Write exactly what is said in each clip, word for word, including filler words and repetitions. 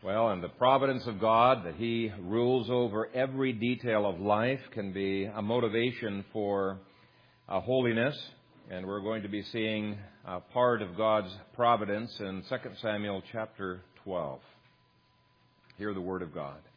Well, and the providence of God, that He rules over every detail of life, can be a motivation for uh, holiness. And we're going to be seeing a part of God's providence in Second Samuel chapter twelve. Hear the word of God.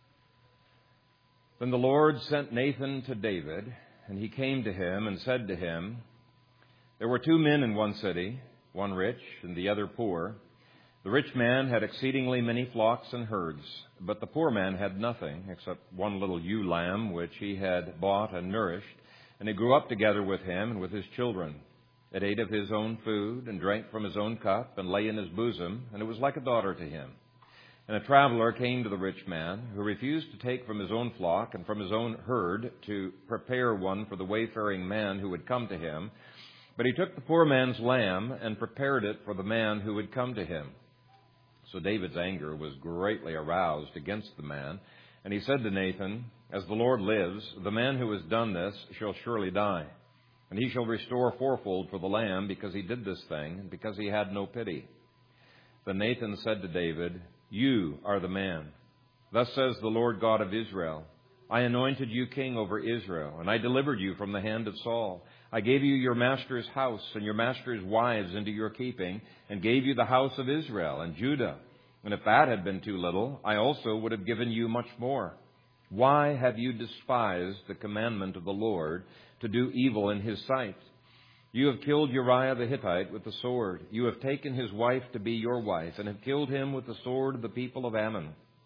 Then the Lord sent Nathan to David, and he came to him and said to him, There were two men in one city, one rich and the other poor. The rich man had exceedingly many flocks and herds, but the poor man had nothing except one little ewe lamb which he had bought and nourished, and it grew up together with him and with his children. It ate of his own food and drank from his own cup and lay in his bosom, and it was like a daughter to him. And a traveler came to the rich man, who refused to take from his own flock and from his own herd to prepare one for the wayfaring man who would come to him. But he took the poor man's lamb and prepared it for the man who would come to him. So David's anger was greatly aroused against the man, and he said to Nathan, As the Lord lives, the man who has done this shall surely die, and he shall restore fourfold for the lamb, because he did this thing, and because he had no pity. Then Nathan said to David, You are the man. Thus says the Lord God of Israel, I anointed you king over Israel, and I delivered you from the hand of Saul. I gave you your master's house and your master's wives into your keeping, and gave you the house of Israel and Judah. And if that had been too little, I also would have given you much more. Why have you despised the commandment of the Lord to do evil in his sight? You have killed Uriah the Hittite with the sword. You have taken his wife to be your wife, and have killed him with the sword of the people of Ammon.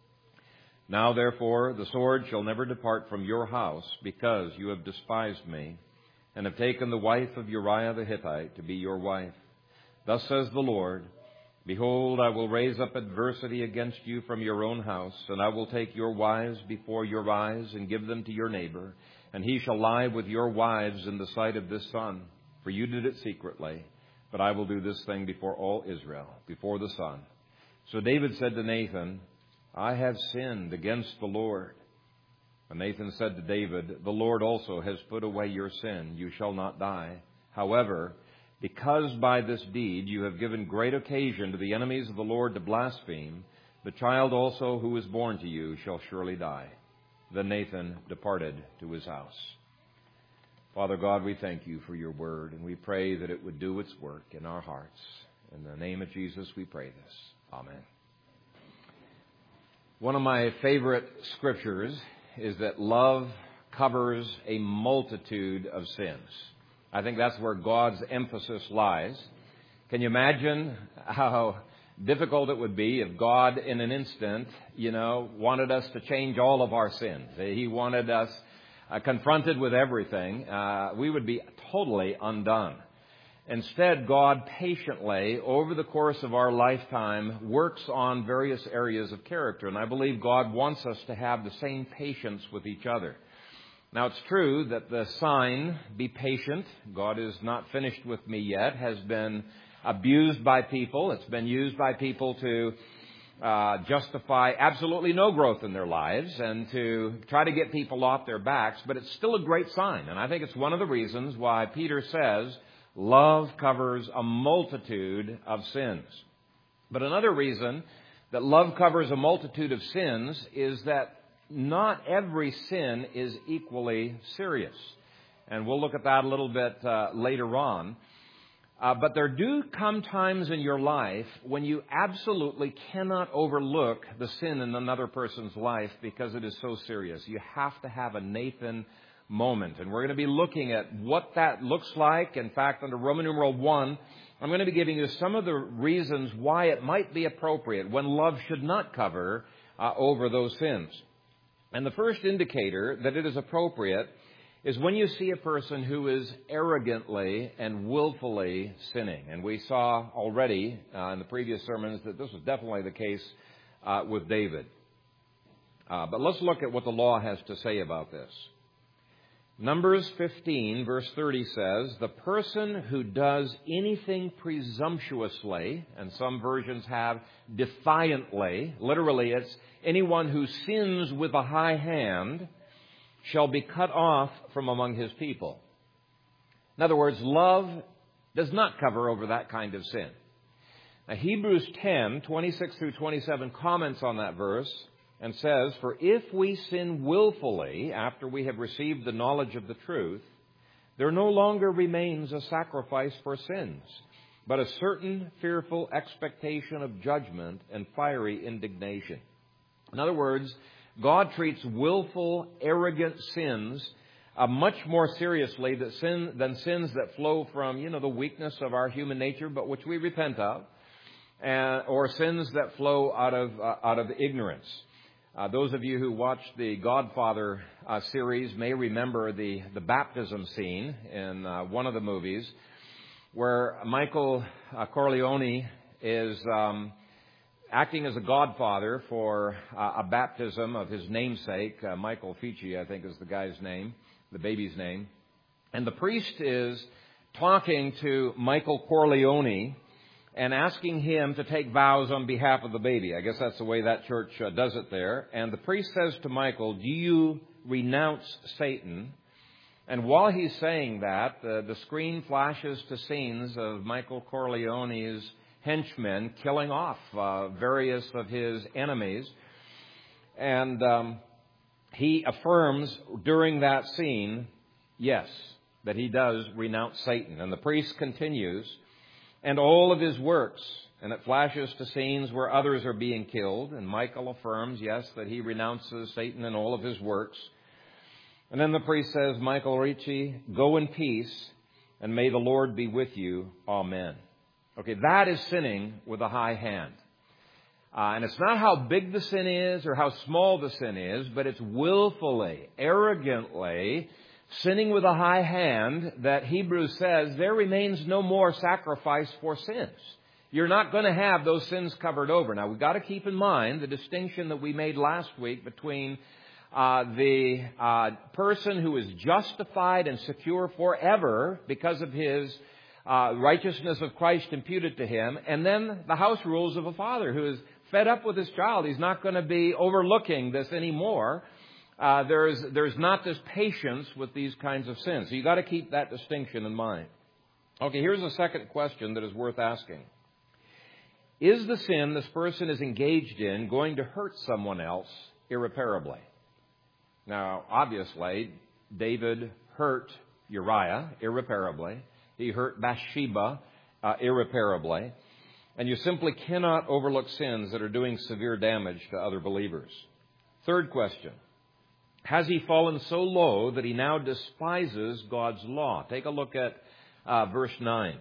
Now, therefore, the sword shall never depart from your house, because you have despised me, and have taken the wife of Uriah the Hittite to be your wife. Thus says the Lord, Behold, I will raise up adversity against you from your own house, and I will take your wives before your eyes and give them to your neighbor, and he shall lie with your wives in the sight of this sun. For you did it secretly, but I will do this thing before all Israel, before the sun. So David said to Nathan, I have sinned against the Lord. And Nathan said to David, The Lord also has put away your sin. You shall not die. However, because by this deed you have given great occasion to the enemies of the Lord to blaspheme, the child also who is born to you shall surely die. Then Nathan departed to his house. Father God, we thank you for your word, and we pray that it would do its work in our hearts. In the name of Jesus, we pray this. Amen. One of my favorite scriptures is that love covers a multitude of sins. I think that's where God's emphasis lies. Can you imagine how difficult it would be if God, in an instant, you know, wanted us to change all of our sins? He wanted us uh, confronted with everything. Uh, we would be totally undone. Instead, God patiently, over the course of our lifetime, works on various areas of character. And I believe God wants us to have the same patience with each other. Now, it's true that the sign, be patient, God is not finished with me yet, has been abused by people. It's been used by people to uh, justify absolutely no growth in their lives and to try to get people off their backs. But it's still a great sign. And I think it's one of the reasons why Peter says, Love covers a multitude of sins. But another reason that love covers a multitude of sins is that not every sin is equally serious. And we'll look at that a little bit uh, later on. Uh, but there do come times in your life when you absolutely cannot overlook the sin in another person's life because it is so serious. You have to have a Nathan moment. And we're going to be looking at what that looks like. In fact, under Roman numeral one, I'm going to be giving you some of the reasons why it might be appropriate when love should not cover uh, over those sins. And the first indicator that it is appropriate is when you see a person who is arrogantly and willfully sinning. And we saw already uh, in the previous sermons that this was definitely the case uh, with David. Uh, but let's look at what the law has to say about this. Numbers fifteen, verse thirty says, the person who does anything presumptuously, and some versions have defiantly, literally it's anyone who sins with a high hand, shall be cut off from among his people. In other words, love does not cover over that kind of sin. Now, Hebrews ten, twenty-six through twenty-seven comments on that verse and says, "For if we sin willfully after we have received the knowledge of the truth, there no longer remains a sacrifice for sins, but a certain fearful expectation of judgment and fiery indignation." In other words, God treats willful, arrogant sins uh, much more seriously than, sin, than sins that flow from, you know, the weakness of our human nature, but which we repent of, uh, or sins that flow out of uh, out of ignorance. Uh, those of you who watched the Godfather uh, series may remember the, the baptism scene in uh, one of the movies where Michael uh, Corleone is um, acting as a godfather for uh, a baptism of his namesake. uh, Michael Fici, I think is the guy's name, the baby's name. And the priest is talking to Michael Corleone and asking him to take vows on behalf of the baby. I guess that's the way that church uh, does it there. And the priest says to Michael, "Do you renounce Satan?" And while he's saying that, uh, the screen flashes to scenes of Michael Corleone's henchmen killing off uh, various of his enemies. And um, he affirms during that scene, yes, that he does renounce Satan. And the priest continues, "And all of his works," and it flashes to scenes where others are being killed. And Michael affirms, yes, that he renounces Satan and all of his works. And then the priest says, "Michael Ricci, go in peace, and may the Lord be with you. Amen." Okay, that is sinning with a high hand. Uh, and it's not how big the sin is or how small the sin is, but it's willfully, arrogantly sinning with a high hand that Hebrews says there remains no more sacrifice for sins. You're not going to have those sins covered over. Now, we've got to keep in mind the distinction that we made last week between uh, the uh, person who is justified and secure forever because of his uh, righteousness of Christ imputed to him, and then the house rules of a father who is fed up with his child. He's not going to be overlooking this anymore. Uh, there's there's not this patience with these kinds of sins. So you've got to keep that distinction in mind. Okay, here's a second question that is worth asking. Is the sin this person is engaged in going to hurt someone else irreparably? Now, obviously, David hurt Uriah irreparably. He hurt Bathsheba uh, irreparably. And you simply cannot overlook sins that are doing severe damage to other believers. Third question. Has he fallen so low that he now despises God's law? Take a look at uh, verse nine.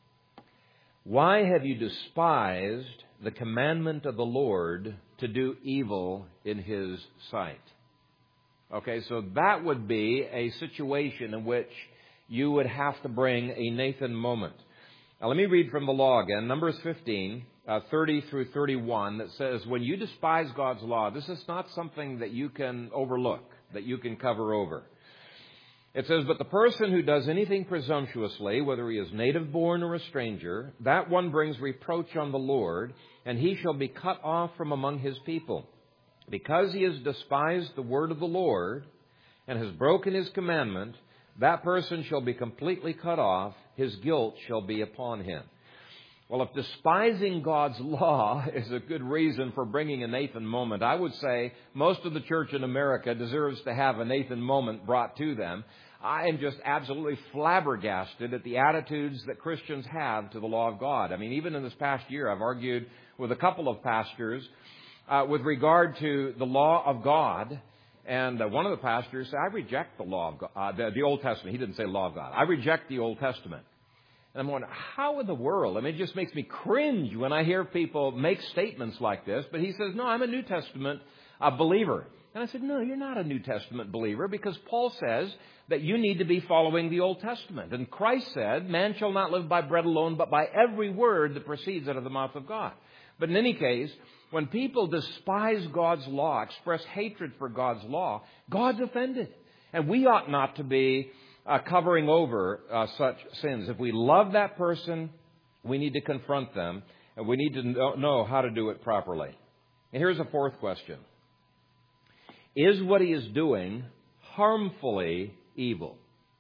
"Why have you despised the commandment of the Lord to do evil in his sight?" Okay, so that would be a situation in which you would have to bring a Nathan moment. Now, let me read from the law again, Numbers fifteen, uh, thirty through thirty-one, that says, when you despise God's law, this is not something that you can overlook, that you can cover over. It says, "But the person who does anything presumptuously, whether he is native born or a stranger, that one brings reproach on the Lord, and he shall be cut off from among his people. Because he has despised the word of the Lord and has broken his commandment, that person shall be completely cut off. His guilt shall be upon him." Well, if despising God's law is a good reason for bringing a Nathan moment, I would say most of the church in America deserves to have a Nathan moment brought to them. I am just absolutely flabbergasted at the attitudes that Christians have to the law of God. I mean, even in this past year, I've argued with a couple of pastors uh, with regard to the law of God. And uh, one of the pastors said, "I reject the law of God, uh, the, the Old Testament." He didn't say law of God. "I reject the Old Testament." And I'm wondering, how in the world? I mean, it just makes me cringe when I hear people make statements like this. But he says, "No, I'm a New Testament uh, believer." And I said, "No, you're not a New Testament believer, because Paul says that you need to be following the Old Testament. And Christ said, man shall not live by bread alone, but by every word that proceeds out of the mouth of God." But in any case, when people despise God's law, express hatred for God's law, God's offended. And we ought not to be uh, covering over uh, such sins. If we love that person, we need to confront them, and we need to know, know how to do it properly. And here's a fourth question. Is what he is doing harmfully evil?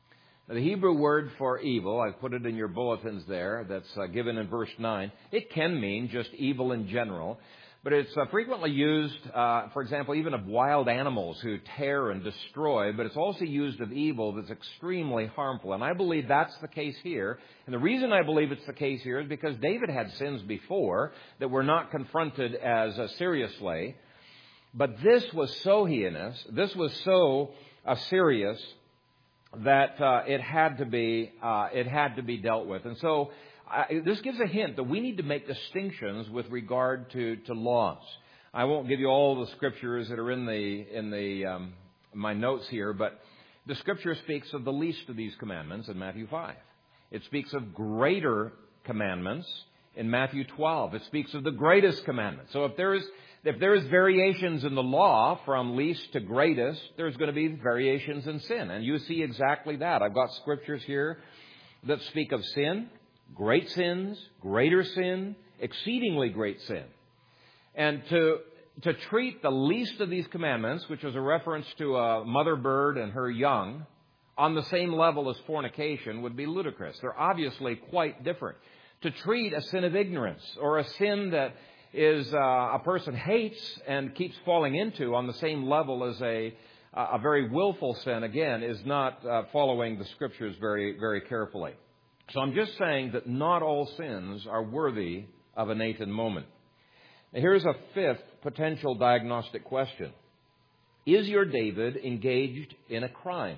Now, the Hebrew word for evil, I've put it in your bulletins there, that's uh, given in verse nine. It can mean just evil in general. But it's uh, frequently used, uh, for example, even of wild animals who tear and destroy, but it's also used of evil that's extremely harmful. And I believe that's the case here. And the reason I believe it's the case here is because David had sins before that were not confronted as uh, seriously. But this was so heinous, this was so uh, serious that uh, it had to be uh, it had to be dealt with. And so I, this gives a hint that we need to make distinctions with regard to, to laws. I won't give you all the scriptures that are in the in the um, my notes here, but the scripture speaks of the least of these commandments in Matthew five. It speaks of greater commandments in Matthew twelve. It speaks of the greatest commandment. So if there is if there is variations in the law from least to greatest, there's going to be variations in sin, and you see exactly that. I've got scriptures here that speak of sin. Great sins, greater sin, exceedingly great sin. And to to treat the least of these commandments, which is a reference to a mother bird and her young, on the same level as fornication would be ludicrous. They're obviously quite different. To treat a sin of ignorance or a sin that is uh, a person hates and keeps falling into on the same level as a a very willful sin, again, is not uh, following the scriptures very, very carefully. So I'm just saying that not all sins are worthy of a Nathan moment. Now, here's a fifth potential diagnostic question. Is your David engaged in a crime?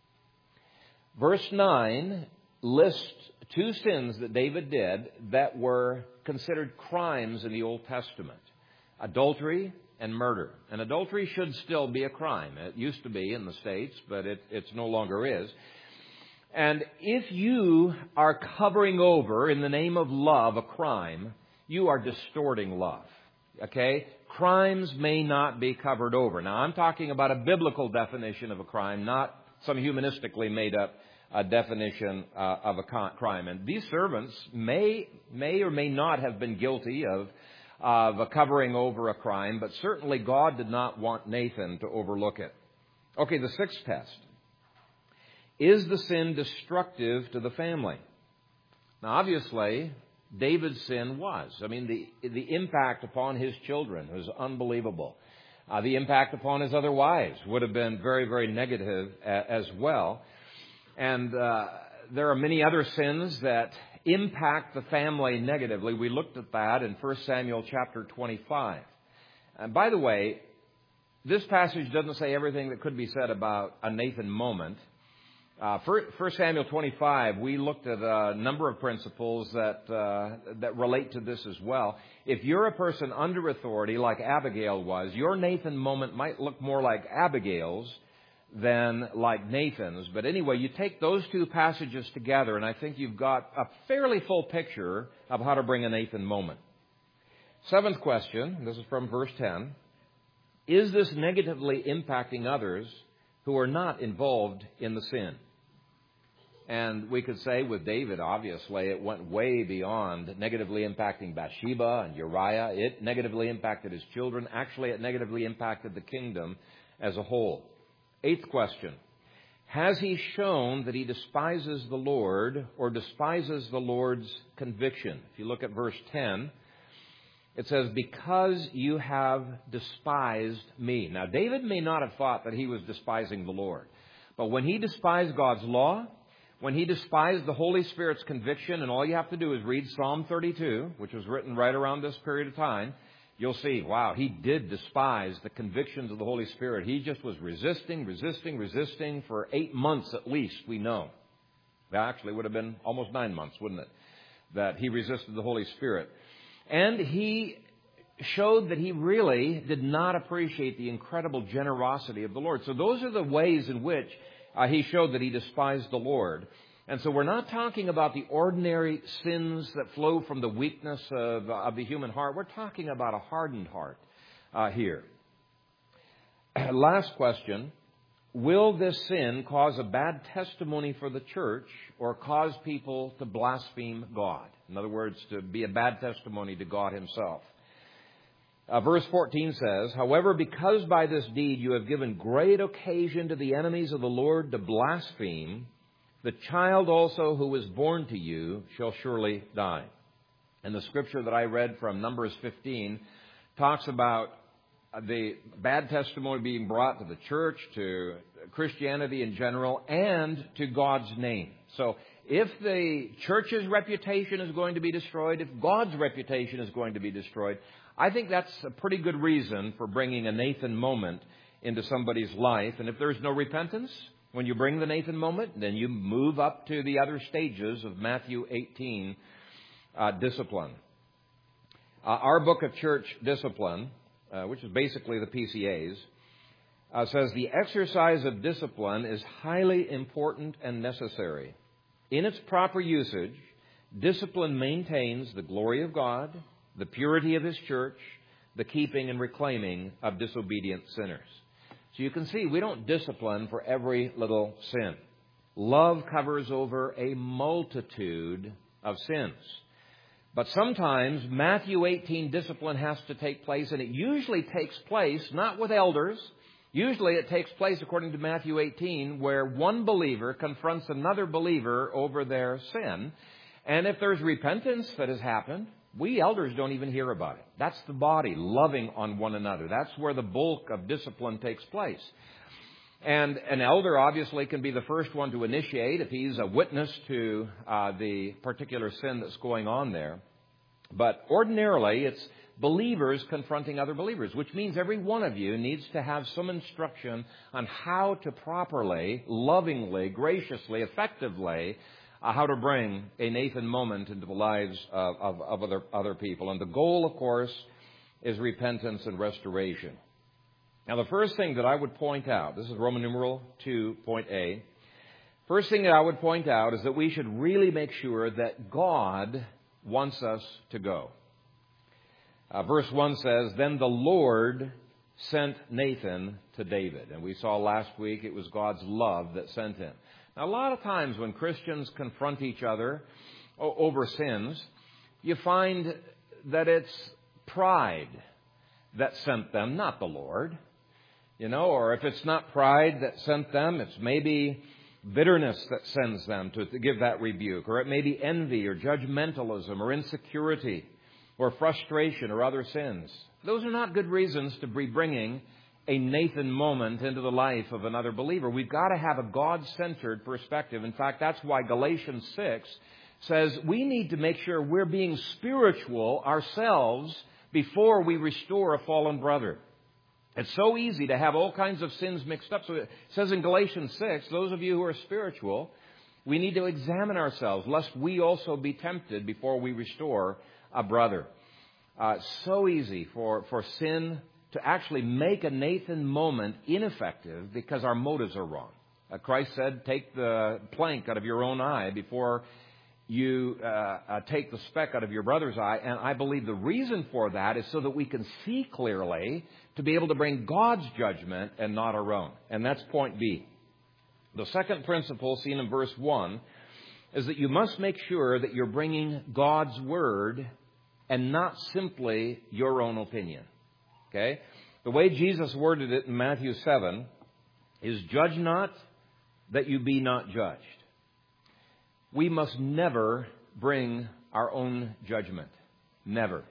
Verse nine lists two sins that David did that were considered crimes in the Old Testament. Adultery and murder. And adultery should still be a crime. It used to be in the States, but it it's no longer is. And if you are covering over, in the name of love, a crime, you are distorting love. Okay? Crimes may not be covered over. Now, I'm talking about a biblical definition of a crime, not some humanistically made up uh, definition uh, of a crime. And these servants may may or may not have been guilty of, of a covering over a crime, but certainly God did not want Nathan to overlook it. Okay, the sixth test. Is the sin destructive to the family? Now, obviously, David's sin was. I mean, the the impact upon his children was unbelievable. Uh, the impact upon his other wives would have been very, very negative a, as well. And uh, there are many other sins that impact the family negatively. We looked at that in First Samuel chapter twenty-five. And by the way, this passage doesn't say everything that could be said about a Nathan moment. Uh, First Samuel twenty-five, we looked at a number of principles that uh, that relate to this as well. If you're a person under authority, like Abigail was, your Nathan moment might look more like Abigail's than like Nathan's. But anyway, you take those two passages together, and I think you've got a fairly full picture of how to bring a Nathan moment. Seventh question, this is from verse ten. Is this negatively impacting others who are not involved in the sin? And we could say with David, obviously, it went way beyond negatively impacting Bathsheba and Uriah. It negatively impacted his children. Actually, it negatively impacted the kingdom as a whole. Eighth question. Has he shown that he despises the Lord or despises the Lord's conviction? If you look at verse ten, it says, because you have despised me. Now, David may not have thought that he was despising the Lord. But when he despised God's law, when he despised the Holy Spirit's conviction, and all you have to do is read Psalm thirty-two, which was written right around this period of time, you'll see, wow, he did despise the convictions of the Holy Spirit. He just was resisting, resisting, resisting for eight months at least, we know. That actually would have been almost nine months, wouldn't it, that he resisted the Holy Spirit. And he showed that he really did not appreciate the incredible generosity of the Lord. So those are the ways in which uh, he showed that he despised the Lord. And so we're not talking about the ordinary sins that flow from the weakness of, uh, of the human heart. We're talking about a hardened heart uh, here. Last question. Will this sin cause a bad testimony for the church or cause people to blaspheme God? In other words, to be a bad testimony to God himself. Uh, verse fourteen says, however, because by this deed you have given great occasion to the enemies of the Lord to blaspheme, The child also who is born to you shall surely die. And the scripture that I read from Numbers fifteen talks about the bad testimony being brought to the church, to Christianity in general, and to God's name. So if the church's reputation is going to be destroyed, if God's reputation is going to be destroyed, I think that's a pretty good reason for bringing a Nathan moment into somebody's life. And if there's no repentance, when you bring the Nathan moment, then you move up to the other stages of Matthew eighteen uh, discipline. Uh, our book of church discipline, uh, which is basically the P C A's, uh, says the exercise of discipline is highly important and necessary. In its proper usage, discipline maintains the glory of God, the purity of His church, the keeping and reclaiming of disobedient sinners. So you can see we don't discipline for every little sin. Love covers over a multitude of sins. But sometimes Matthew eighteen discipline has to take place, and it usually takes place not with elders. Usually it takes place, according to Matthew eighteen, where one believer confronts another believer over their sin. And if there's repentance that has happened, we elders don't even hear about it. That's the body loving on one another. That's where the bulk of discipline takes place. And an elder obviously can be the first one to initiate if he's a witness to uh, the particular sin that's going on there. But ordinarily, it's believers confronting other believers, which means every one of you needs to have some instruction on how to properly, lovingly, graciously, effectively, uh, how to bring a Nathan moment into the lives of, of, of other, other people. And the goal, of course, is repentance and restoration. Now, the first thing that I would point out, this is Roman numeral two, point A. First thing that I would point out is that we should really make sure that God wants us to go. Uh, verse one says, "Then the Lord sent Nathan to David." And we saw last week it was God's love that sent him. Now, a lot of times when Christians confront each other o- over sins, you find that it's pride that sent them, not the Lord. You know, or if it's not pride that sent them, it's maybe bitterness that sends them to, to give that rebuke. Or it may be envy or judgmentalism or insecurity or frustration or other sins. Those are not good reasons to be bringing a Nathan moment into the life of another believer. We've got to have a God-centered perspective. In fact, that's why Galatians six says we need to make sure we're being spiritual ourselves before we restore a fallen brother. It's so easy to have all kinds of sins mixed up. So it says in Galatians six, those of you who are spiritual, we need to examine ourselves, lest we also be tempted before we restore a brother. Uh, so easy for, for sin to actually make a Nathan moment ineffective because our motives are wrong. Uh, Christ said, take the plank out of your own eye before you uh, uh, take the speck out of your brother's eye. And I believe the reason for that is so that we can see clearly to be able to bring God's judgment and not our own. And that's point B. The second principle seen in verse one is that you must make sure that you're bringing God's word and not simply your own opinion. Okay? The way Jesus worded it in Matthew seven is, "Judge not that you be not judged." We must never bring our own judgment. Never.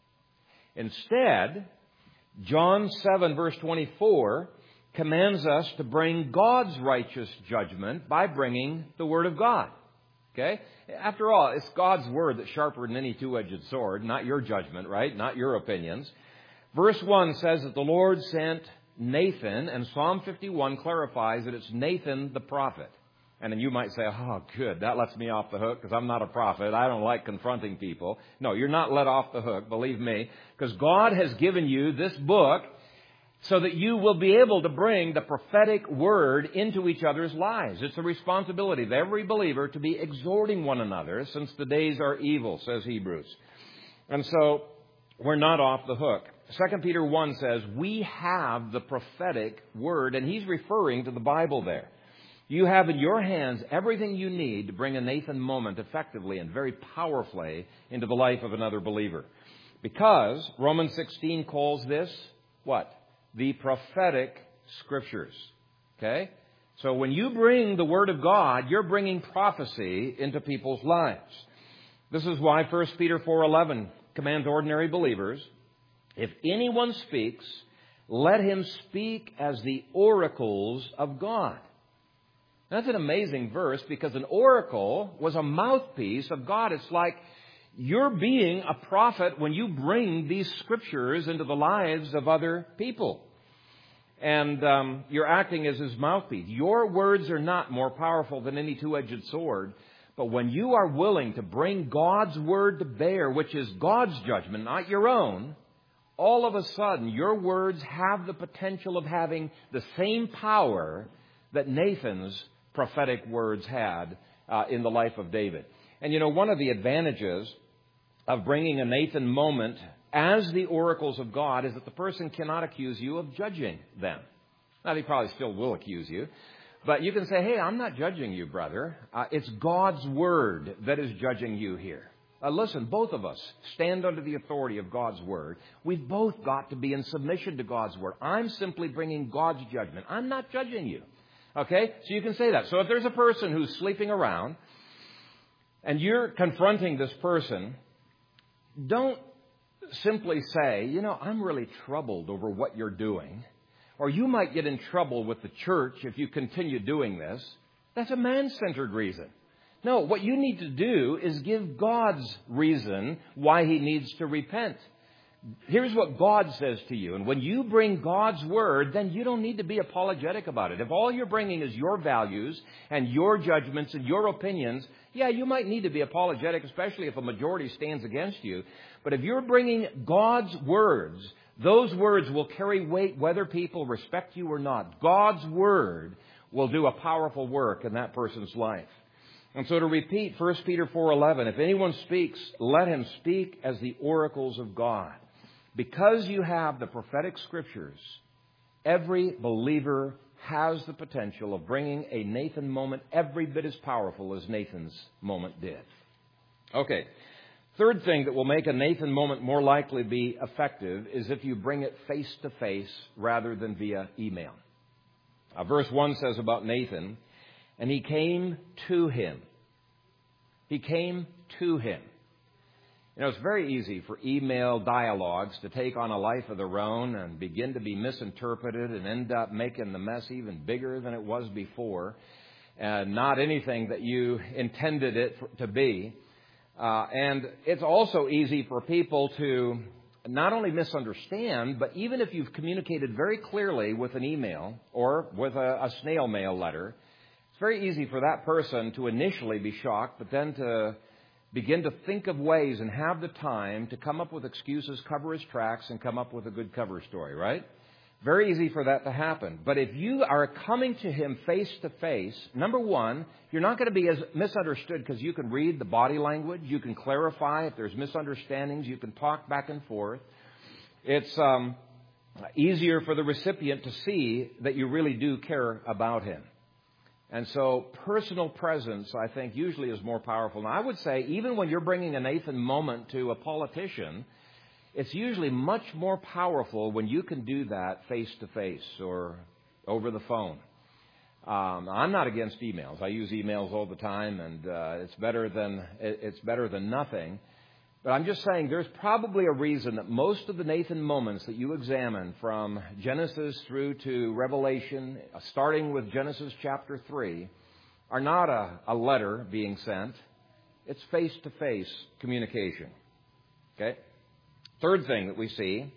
Instead, John seven verse twenty-four commands us to bring God's righteous judgment by bringing the Word of God. Okay? After all, it's God's Word that's sharper than any two-edged sword, not your judgment, right? Not your opinions. Verse one says that the Lord sent Nathan, and Psalm fifty-one clarifies that it's Nathan the prophet. And then you might say, oh, good, that lets me off the hook because I'm not a prophet. I don't like confronting people. No, you're not let off the hook, believe me, because God has given you this book so that you will be able to bring the prophetic word into each other's lives. It's the responsibility of every believer to be exhorting one another since the days are evil, says Hebrews. And so we're not off the hook. Second Peter one says we have the prophetic word, and he's referring to the Bible there. You have in your hands everything you need to bring a Nathan moment effectively and very powerfully into the life of another believer. Because Romans sixteen calls this, what? The prophetic scriptures. Okay? So when you bring the Word of God, you're bringing prophecy into people's lives. This is why First Peter four eleven commands ordinary believers, if anyone speaks, let him speak as the oracles of God. That's an amazing verse because an oracle was a mouthpiece of God. It's like you're being a prophet when you bring these scriptures into the lives of other people. And um, you're acting as his mouthpiece. Your words are not more powerful than any two-edged sword. But when you are willing to bring God's word to bear, which is God's judgment, not your own, all of a sudden your words have the potential of having the same power that Nathan's prophetic words had uh, in the life of David. And you know, one of the advantages of bringing a Nathan moment as the oracles of God is that the person cannot accuse you of judging them. Now, they probably still will accuse you. But you can say, hey, I'm not judging you, brother. Uh, it's God's word that is judging you here. Uh, listen, both of us stand under the authority of God's word. We've both got to be in submission to God's word. I'm simply bringing God's judgment. I'm not judging you. Okay? So you can say that. So if there's a person who's sleeping around and you're confronting this person, don't simply say, you know, I'm really troubled over what you're doing. Or you might get in trouble with the church if you continue doing this. That's a man-centered reason. No, what you need to do is give God's reason why he needs to repent. Here's what God says to you. And when you bring God's word, then you don't need to be apologetic about it. If all you're bringing is your values and your judgments and your opinions, yeah, you might need to be apologetic, especially if a majority stands against you. But if you're bringing God's words, those words will carry weight whether people respect you or not. God's word will do a powerful work in that person's life. And so to repeat First Peter four eleven, if anyone speaks, let him speak as the oracles of God. Because you have the prophetic scriptures, every believer has the potential of bringing a Nathan moment every bit as powerful as Nathan's moment did. Okay. Third thing that will make a Nathan moment more likely to be effective is if you bring it face to face rather than via email. Uh, verse one says about Nathan, and he came to him. He came to him. You know, it's very easy for email dialogues to take on a life of their own and begin to be misinterpreted and end up making the mess even bigger than it was before, and not anything that you intended it to be. Uh, and it's also easy for people to not only misunderstand, but even if you've communicated very clearly with an email or with a, a snail mail letter, it's very easy for that person to initially be shocked, but then to begin to think of ways and have the time to come up with excuses, cover his tracks, and come up with a good cover story, right? Very easy for that to happen. But if you are coming to him face to face, number one, you're not going to be as misunderstood because you can read the body language. You can clarify if there's misunderstandings. You can talk back and forth. It's um, easier for the recipient to see that you really do care about him. And so personal presence, I think, usually is more powerful. Now, I would say even when you're bringing a Nathan moment to a politician, it's usually much more powerful when you can do that face-to-face or over the phone. Um, I'm not against emails. I use emails all the time, and uh, it's better than it's better than nothing. But I'm just saying there's probably a reason that most of the Nathan moments that you examine from Genesis through to Revelation, starting with Genesis chapter three, are not a, a letter being sent. It's face-to-face communication. Okay? Third thing that we see,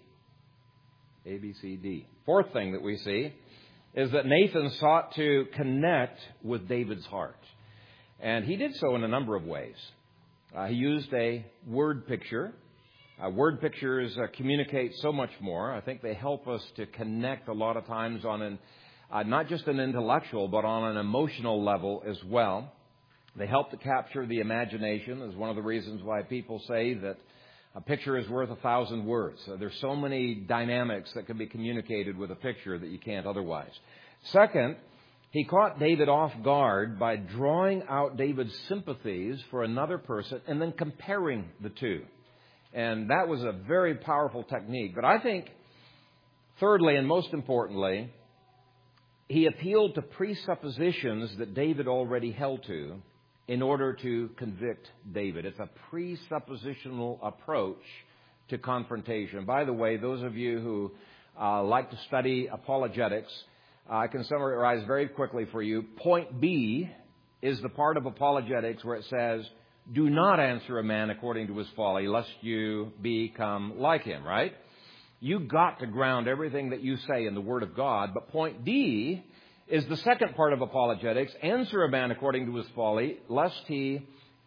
A, B, C, D. Fourth thing that we see is that Nathan sought to connect with David's heart. And he did so in a number of ways. Uh, he used a word picture. Uh, word pictures uh, communicate so much more. I think they help us to connect a lot of times on an, uh, not just an intellectual, but on an emotional level as well. They help to capture the imagination. Is one of the reasons why people say that a picture is worth a thousand words. So there's so many dynamics that can be communicated with a picture that you can't otherwise. Second, he caught David off guard by drawing out David's sympathies for another person and then comparing the two. And that was a very powerful technique. But I think, thirdly and most importantly, he appealed to presuppositions that David already held to in order to convict David. It's a presuppositional approach to confrontation. By the way, those of you who uh, like to study apologetics, uh, I can summarize very quickly for you. Point B is the part of apologetics where it says, do not answer a man according to his folly, lest you become like him, right? You got to ground everything that you say in the Word of God. But point D is the second part of apologetics. Answer a man according to his folly, lest he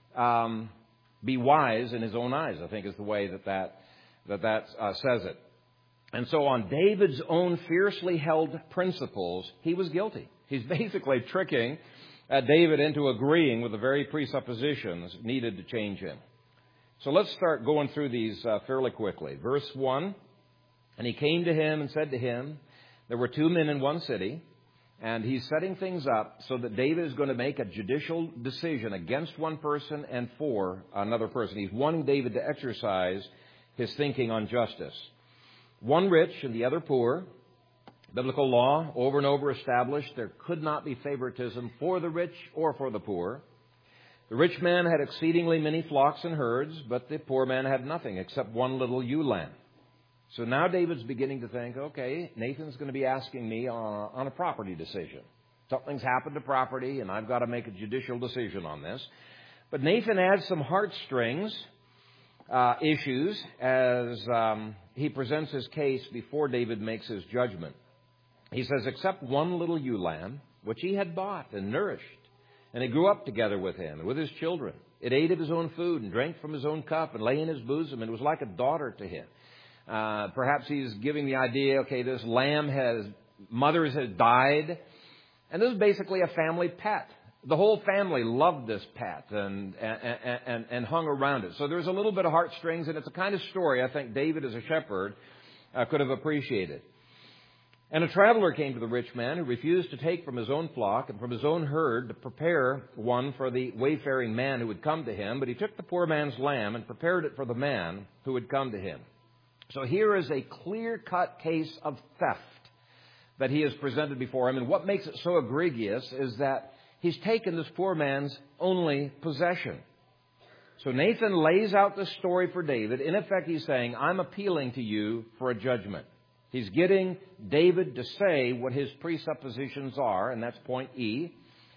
um, be wise in his own eyes, I think is the way that that, that, that uh, says it. And so on David's own fiercely held principles, he was guilty. He's basically tricking uh, David into agreeing with the very presuppositions needed to change him. So let's start going through these uh, fairly quickly. Verse one, and he came to him and said to him, there were two men in one city, and he's setting things up so that David is going to make a judicial decision against one person and for another person. He's wanting David to exercise his thinking on justice. One rich and the other poor. Biblical law over and over established there could not be favoritism for the rich or for the poor. The rich man had exceedingly many flocks and herds, but the poor man had nothing except one little ewe lamb. So now David's beginning to think, okay, Nathan's going to be asking me on a, on a property decision. Something's happened to property, and I've got to make a judicial decision on this. But Nathan adds some heartstrings uh, issues as um, he presents his case before David makes his judgment. He says, except one little ewe lamb, which he had bought and nourished, and it grew up together with him and with his children. It ate of his own food and drank from his own cup and lay in his bosom, and it was like a daughter to him. Uh, perhaps he's giving the idea, okay, this lamb has, mothers has died, and this is basically a family pet. The whole family loved this pet and, and, and, and hung around it. So there's a little bit of heartstrings, and it's a kind of story I think David as a shepherd uh, could have appreciated. And a traveler came to the rich man who refused to take from his own flock and from his own herd to prepare one for the wayfaring man who would come to him. But he took the poor man's lamb and prepared it for the man who would come to him. So here is a clear-cut case of theft that he has presented before him. And what makes it so egregious is that he's taken this poor man's only possession. So Nathan lays out this story for David. In effect, he's saying, I'm appealing to you for a judgment. He's getting David to say what his presuppositions are, and that's point E.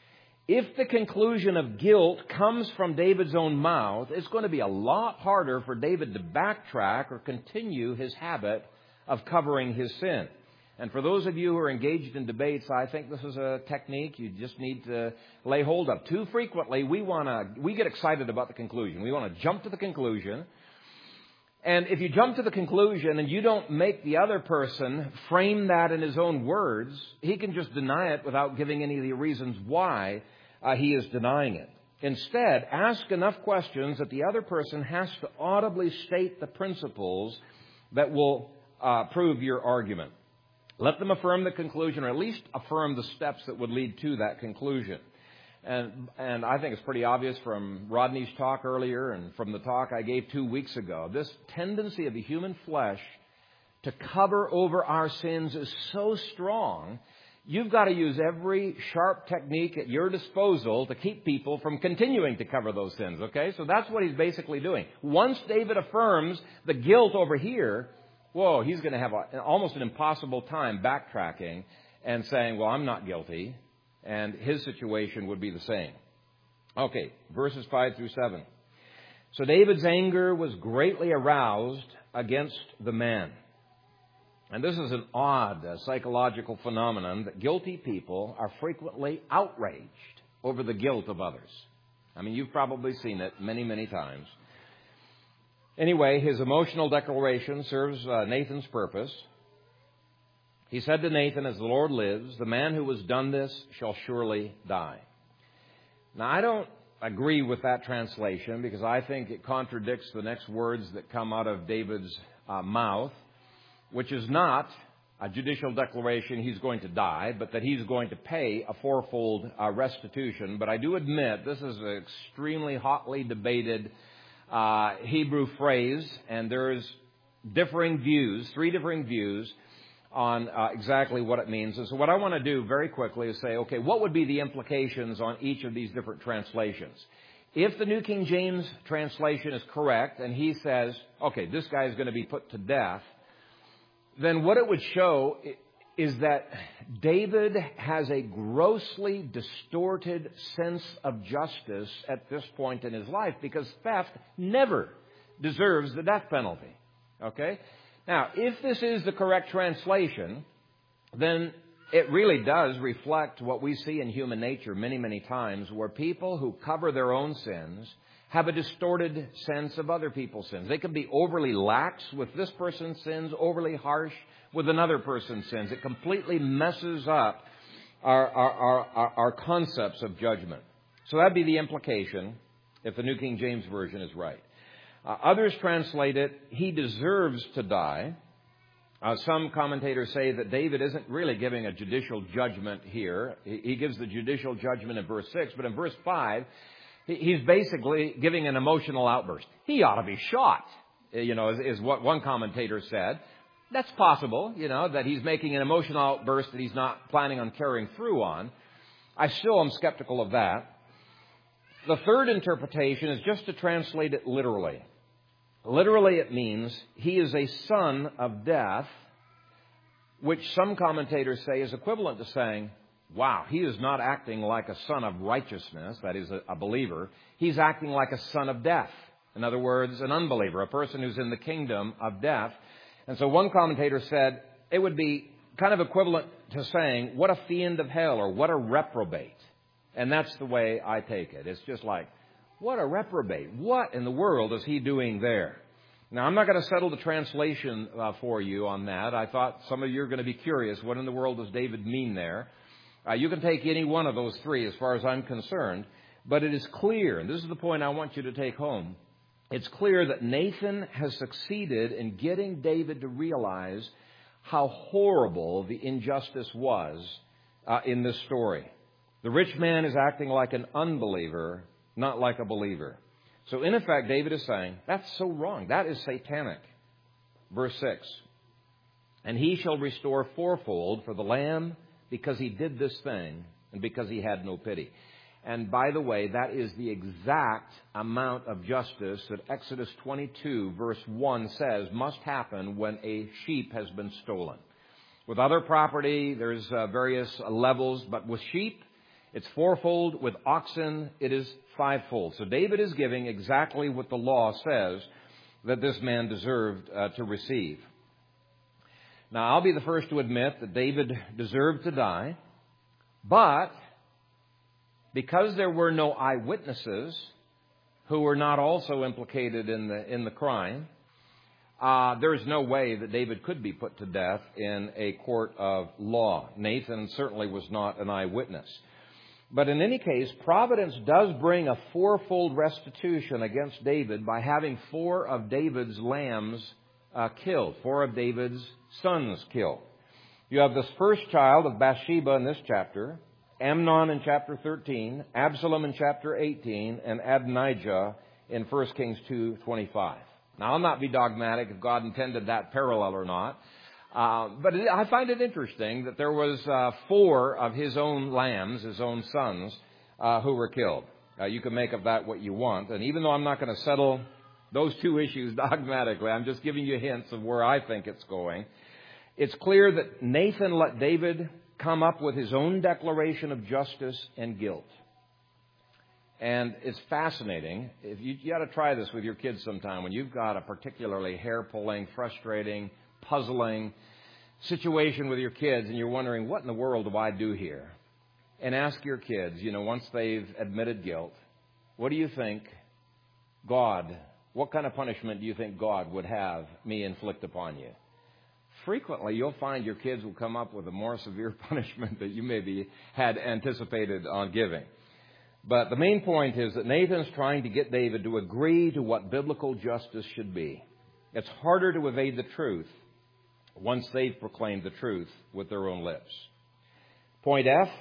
If the conclusion of guilt comes from David's own mouth, it's going to be a lot harder for David to backtrack or continue his habit of covering his sin. And for those of you who are engaged in debates, I think this is a technique you just need to lay hold of. Too frequently, we want to, we get excited about the conclusion. We want to jump to the conclusion. And if you jump to the conclusion and you don't make the other person frame that in his own words, he can just deny it without giving any of the reasons why uh, he is denying it. Instead, ask enough questions that the other person has to audibly state the principles that will uh, prove your argument. Let them affirm the conclusion, or at least affirm the steps that would lead to that conclusion. And, and I think it's pretty obvious from Rodney's talk earlier and from the talk I gave two weeks ago. This tendency of the human flesh to cover over our sins is so strong, you've got to use every sharp technique at your disposal to keep people from continuing to cover those sins, okay? So that's what he's basically doing. Once David affirms the guilt over here, whoa, he's going to have a, almost an impossible time backtracking and saying, well, I'm not guilty. And his situation would be the same. Okay, verses five through seven. So David's anger was greatly aroused against the man. And this is an odd uh, psychological phenomenon that guilty people are frequently outraged over the guilt of others. I mean, you've probably seen it many, many times. Anyway, his emotional declaration serves uh, Nathan's purpose. He said to Nathan, as the Lord lives, the man who has done this shall surely die. Now, I don't agree with that translation because I think it contradicts the next words that come out of David's uh, mouth, which is not a judicial declaration he's going to die, but that he's going to pay a fourfold uh, restitution. But I do admit this is an extremely hotly debated uh, Hebrew phrase, and there's differing views, three differing views, on uh, exactly what it means. And so what I want to do very quickly is say, okay, what would be the implications on each of these different translations? If the New King James translation is correct, and he says, okay, this guy is going to be put to death, then what it would show is that David has a grossly distorted sense of justice at this point in his life, because theft never deserves the death penalty. Okay? Now, if this is the correct translation, then it really does reflect what we see in human nature many, many times, where people who cover their own sins have a distorted sense of other people's sins. They can be overly lax with this person's sins, overly harsh with another person's sins. It completely messes up our, our, our, our, our concepts of judgment. So that'd be the implication if the New King James Version is right. Uh, others translate it, he deserves to die. Uh, some commentators say that David isn't really giving a judicial judgment here. He, he gives the judicial judgment in verse six, but in verse five, he, he's basically giving an emotional outburst. He ought to be shot, you know, is, is what one commentator said. That's possible, you know, that he's making an emotional outburst that he's not planning on carrying through on. I still am skeptical of that. The third interpretation is just to translate it literally. Literally, it means he is a son of death, which some commentators say is equivalent to saying, wow, he is not acting like a son of righteousness, that is, a, a believer. He's acting like a son of death. In other words, an unbeliever, a person who's in the kingdom of death. And so one commentator said it would be kind of equivalent to saying, what a fiend of hell, or what a reprobate. And that's the way I take it. It's just like, what a reprobate. What in the world is he doing there? Now, I'm not going to settle the translation uh, for you on that. I thought some of you are going to be curious. What in the world does David mean there? Uh, you can take any one of those three as far as I'm concerned. But it is clear, and this is the point I want you to take home, it's clear that Nathan has succeeded in getting David to realize how horrible the injustice was uh, in this story. The rich man is acting like an unbeliever, not like a believer. So in effect, David is saying, that's so wrong. That is satanic. Verse six. And he shall restore fourfold for the lamb because he did this thing and because he had no pity. And by the way, that is the exact amount of justice that Exodus twenty-two verse one says must happen when a sheep has been stolen. With other property, there's uh, various levels, but with sheep, it's fourfold. With oxen, it is fivefold. So David is giving exactly what the law says that this man deserved uh, to receive. Now, I'll be the first to admit that David deserved to die, but because there were no eyewitnesses who were not also implicated in the in the crime, uh, there is no way that David could be put to death in a court of law. Nathan certainly was not an eyewitness. But in any case, providence does bring a fourfold restitution against David by having four of David's lambs uh, killed, four of David's sons killed. You have this first child of Bathsheba in this chapter, Amnon in chapter thirteen, Absalom in chapter eighteen, and Adonijah in First Kings two twenty-five. Now, I'll not be dogmatic if God intended that parallel or not. Uh, but it, I find it interesting that there was uh, four of his own lambs, his own sons, uh, who were killed. Uh, you can make of that what you want. And even though I'm not going to settle those two issues dogmatically, I'm just giving you hints of where I think it's going. It's clear that Nathan let David come up with his own declaration of justice and guilt. And it's fascinating. If you, you got to try this with your kids sometime when you've got a particularly hair-pulling, frustrating, puzzling situation with your kids and you're wondering, what in the world do I do here? And ask your kids, you know, once they've admitted guilt, what do you think God, what kind of punishment do you think God would have me inflict upon you? Frequently, you'll find your kids will come up with a more severe punishment that you maybe had anticipated on giving. But the main point is that Nathan's trying to get David to agree to what biblical justice should be. It's harder to evade the truth once they've proclaimed the truth with their own lips. Point F,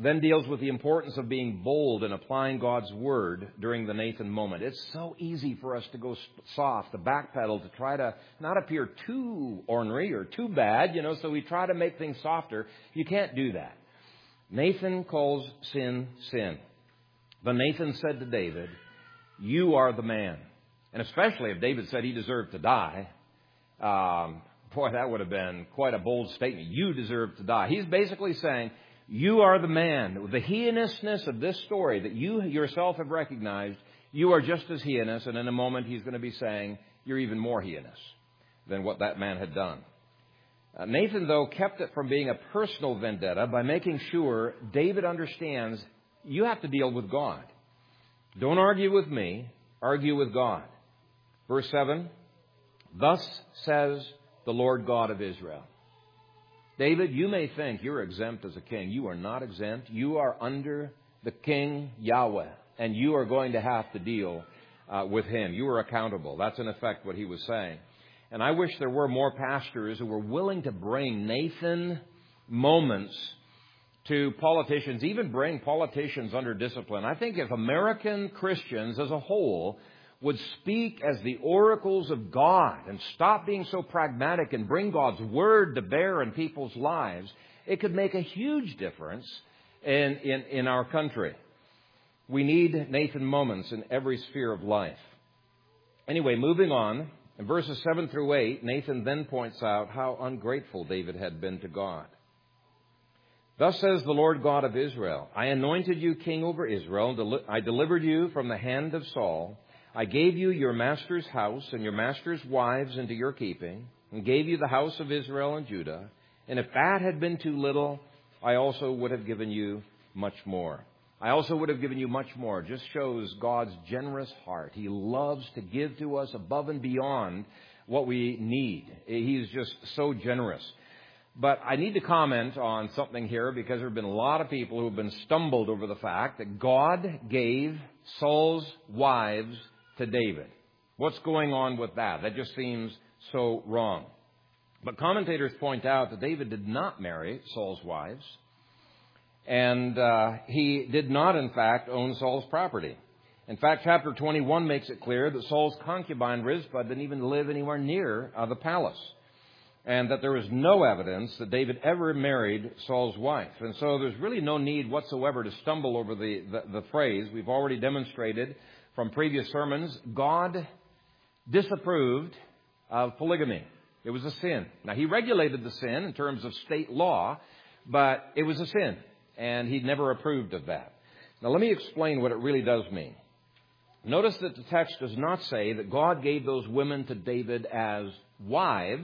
then deals with the importance of being bold and applying God's Word during the Nathan moment. It's so easy for us to go soft, to backpedal, to try to not appear too ornery or too bad, you know, so we try to make things softer. You can't do that. Nathan calls sin, sin. But Nathan said to David, "You are the man." And especially if David said he deserved to die, um, boy, that would have been quite a bold statement. You deserve to die. He's basically saying, you are the man. The heinousness of this story that you yourself have recognized, you are just as heinous. And in a moment, he's going to be saying, you're even more heinous than what that man had done. Uh, Nathan, though, kept it from being a personal vendetta by making sure David understands you have to deal with God. Don't argue with me. Argue with God. Verse seven, thus says the Lord God of Israel. David, you may think you're exempt as a king. You are not exempt. You are under the King Yahweh, and you are going to have to deal uh, with him. You are accountable. That's in effect what he was saying. And I wish there were more pastors who were willing to bring Nathan moments to politicians, even bring politicians under discipline. I think if American Christians as a whole would speak as the oracles of God and stop being so pragmatic and bring God's Word to bear in people's lives, it could make a huge difference in, in, in our country. We need Nathan moments in every sphere of life. Anyway, moving on, in verses seven through eight, Nathan then points out how ungrateful David had been to God. Thus says the Lord God of Israel, I anointed you king over Israel. I delivered you from the hand of Saul. I gave you your master's house and your master's wives into your keeping, and gave you the house of Israel and Judah. And if that had been too little, I also would have given you much more. I also would have given you much more. It just shows God's generous heart. He loves to give to us above and beyond what we need. He's just so generous. But I need to comment on something here because there have been a lot of people who have been stumbled over the fact that God gave Saul's wives to David. What's going on with that? That just seems so wrong. But commentators point out that David did not marry Saul's wives, and uh, he did not, in fact, own Saul's property. In fact, chapter twenty-one makes it clear that Saul's concubine Rizpah didn't even live anywhere near uh, the palace, and that there is no evidence that David ever married Saul's wife. And so there's really no need whatsoever to stumble over the, the, the phrase. We've already demonstrated from previous sermons, God disapproved of polygamy. It was a sin. Now, he regulated the sin in terms of state law, but it was a sin, and he never approved of that. Now, let me explain what it really does mean. Notice that the text does not say that God gave those women to David as wives,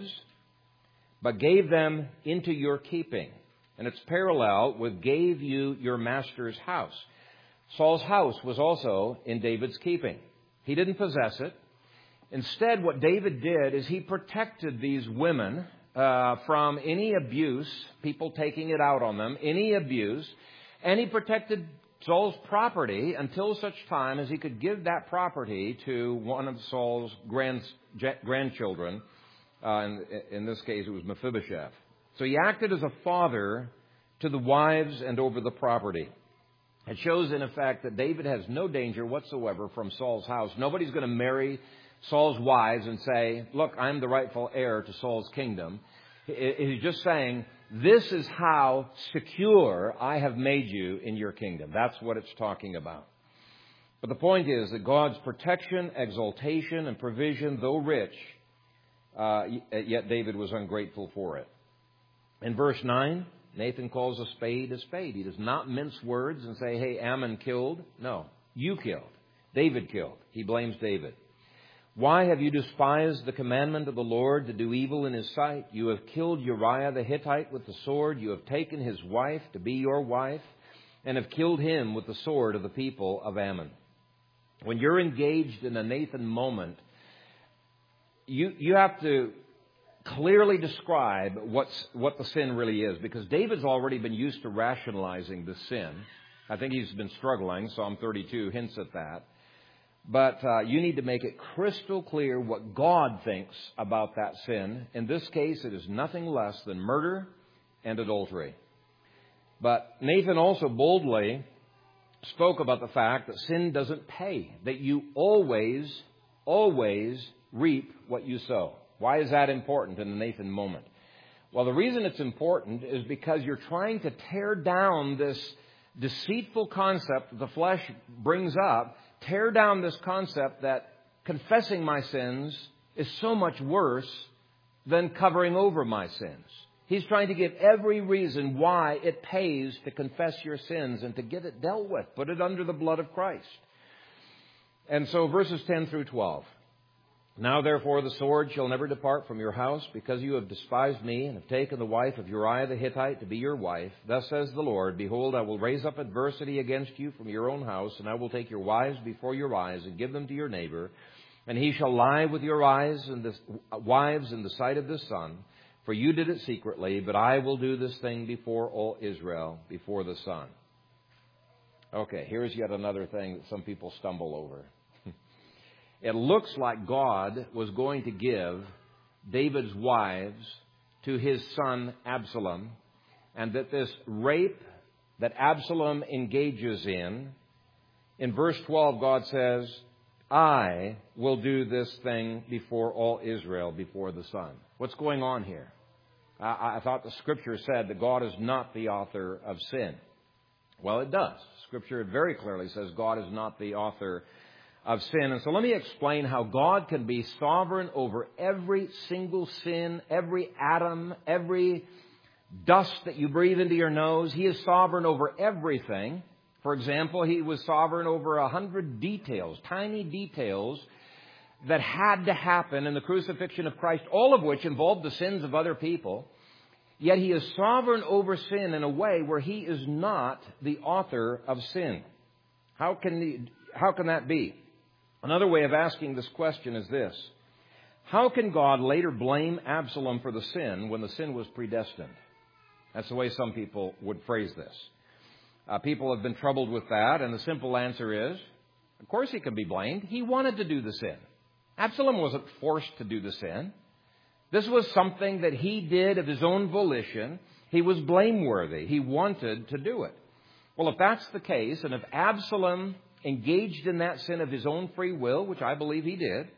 but gave them into your keeping. And it's parallel with gave you your master's house. Saul's house was also in David's keeping. He didn't possess it. Instead, what David did is he protected these women uh, from any abuse, people taking it out on them, any abuse, and he protected Saul's property until such time as he could give that property to one of Saul's grand, grandchildren. Uh, in, in this case, it was Mephibosheth. So he acted as a father to the wives and over the property. It shows, in effect, that David has no danger whatsoever from Saul's house. Nobody's going to marry Saul's wives and say, look, I'm the rightful heir to Saul's kingdom. He's just saying, this is how secure I have made you in your kingdom. That's what it's talking about. But the point is that God's protection, exaltation, and provision, though rich, uh, yet David was ungrateful for it. In verse nine, Nathan calls a spade a spade. He does not mince words and say, hey, Ammon killed. No, you killed. David killed. He blames David. Why have you despised the commandment of the Lord to do evil in his sight? You have killed Uriah the Hittite with the sword. You have taken his wife to be your wife and have killed him with the sword of the people of Ammon. When you're engaged in a Nathan moment, you, you have to clearly describe what's, what the sin really is, because David's already been used to rationalizing the sin. I think he's been struggling. Psalm thirty-two hints at that. But uh, you need to make it crystal clear what God thinks about that sin. In this case, it is nothing less than murder and adultery. But Nathan also boldly spoke about the fact that sin doesn't pay, that you always, always reap what you sow. Why is that important in the Nathan moment? Well, the reason it's important is because you're trying to tear down this deceitful concept that the flesh brings up, tear down this concept that confessing my sins is so much worse than covering over my sins. He's trying to give every reason why it pays to confess your sins and to get it dealt with. Put it under the blood of Christ. And so verses ten through twelve. Now therefore the sword shall never depart from your house, because you have despised me and have taken the wife of Uriah the Hittite to be your wife. Thus says the Lord, behold, I will raise up adversity against you from your own house, and I will take your wives before your eyes and give them to your neighbor. And he shall lie with your eyes and the wives in the sight of the sun. For you did it secretly, but I will do this thing before all Israel, before the sun. Okay, here's yet another thing that some people stumble over. It looks like God was going to give David's wives to his son Absalom, and that this rape that Absalom engages in, in verse twelve, God says, I will do this thing before all Israel, before the sun. What's going on here? I, I thought the Scripture said that God is not the author of sin. Well, it does. Scripture very clearly says God is not the author of sin. And so let me explain how God can be sovereign over every single sin, every atom, every dust that you breathe into your nose. He is sovereign over everything. For example, He was sovereign over a hundred details, tiny details that had to happen in the crucifixion of Christ, all of which involved the sins of other people. Yet He is sovereign over sin in a way where He is not the author of sin. How can he, how can that be? Another way of asking this question is this. How can God later blame Absalom for the sin when the sin was predestined? That's the way some people would phrase this. Uh, people have been troubled with that, and the simple answer is, of course he can be blamed. He wanted to do the sin. Absalom wasn't forced to do the sin. This was something that he did of his own volition. He was blameworthy. He wanted to do it. Well, if that's the case, and if Absalom engaged in that sin of his own free will, which I believe he did,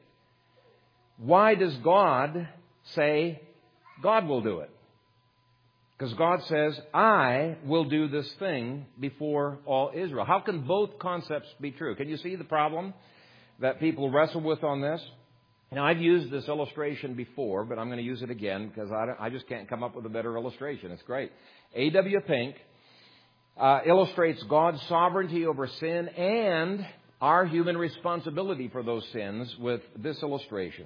why does God say God will do it? Because God says, I will do this thing before all Israel. How can both concepts be true? Can you see the problem that people wrestle with on this? Now, I've used this illustration before, but I'm going to use it again because I, I just can't come up with a better illustration. It's great. A W Pink uh, illustrates God's sovereignty over sin and our human responsibility for those sins with this illustration.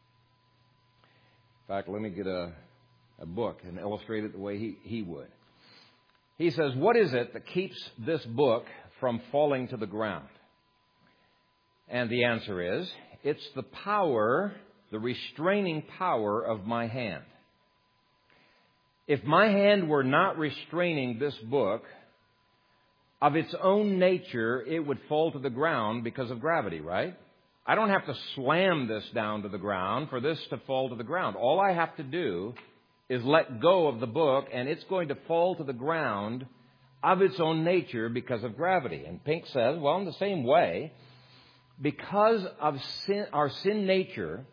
In fact, let me get a, a book and illustrate it the way he, he would. He says, what is it that keeps this book from falling to the ground? And the answer is, it's the power, the restraining power of my hand. If my hand were not restraining this book, of its own nature, it would fall to the ground because of gravity, right? I don't have to slam this down to the ground for this to fall to the ground. All I have to do is let go of the book, and it's going to fall to the ground of its own nature because of gravity. And Pink says, well, in the same way, because of sin, our sin nature,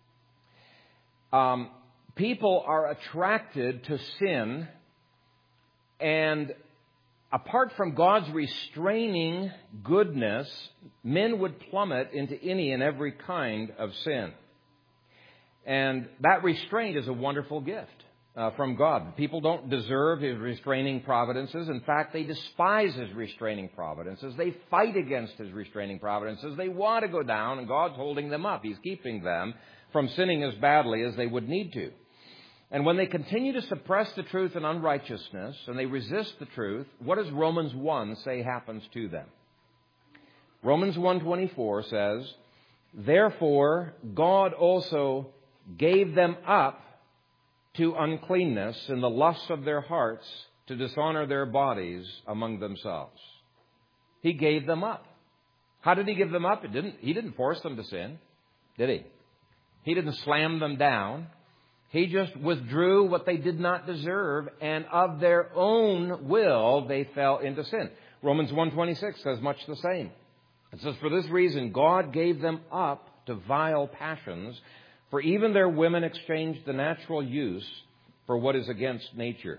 um, people are attracted to sin, and apart from God's restraining goodness, men would plummet into any and every kind of sin. And that restraint is a wonderful gift uh, from God. People don't deserve His restraining providences. In fact, they despise His restraining providences. They fight against His restraining providences. They want to go down, and God's holding them up. He's keeping them from sinning as badly as they would need to. And when they continue to suppress the truth in unrighteousness, and they resist the truth, what does Romans one say happens to them? Romans one twenty-four says, therefore God also gave them up to uncleanness in the lusts of their hearts to dishonor their bodies among themselves. He gave them up. How did He give them up? It didn't, he didn't force them to sin, did He? He didn't slam them down. He just withdrew what they did not deserve, and of their own will they fell into sin. Romans one twenty-six says much the same. It says, for this reason God gave them up to vile passions, for even their women exchanged the natural use for what is against nature.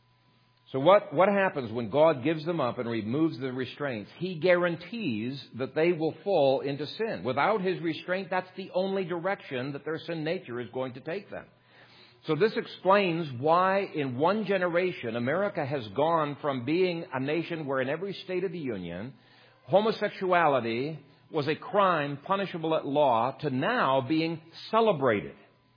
So what, what happens when God gives them up and removes the restraints? He guarantees that they will fall into sin. Without His restraint, that's the only direction that their sin nature is going to take them. So this explains why in one generation America has gone from being a nation where in every state of the Union homosexuality was a crime punishable at law to now being celebrated.